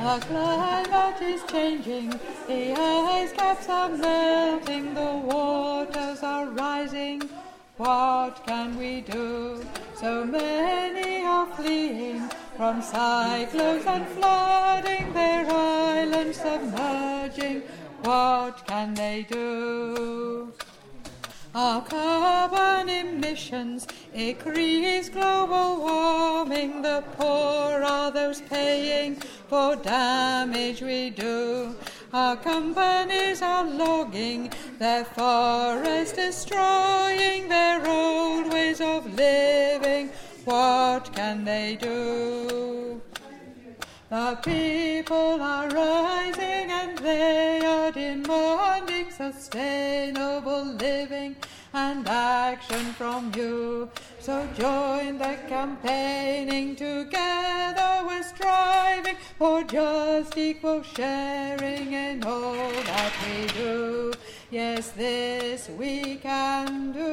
The climate is changing, the ice caps are melting, the waters are rising. What can we do? So many are fleeing from cyclones and flooding, their islands submerging. What can they do? Our carbon emissions increase global warming. The poor are those paying for damage we do. Our companies are logging their forests, destroying their old ways of living. What can they do? The people are rising and they are demanding sustainable living and action from you. So join the campaigning, together we're striving for just equal sharing in all that we do. Yes, this we can do.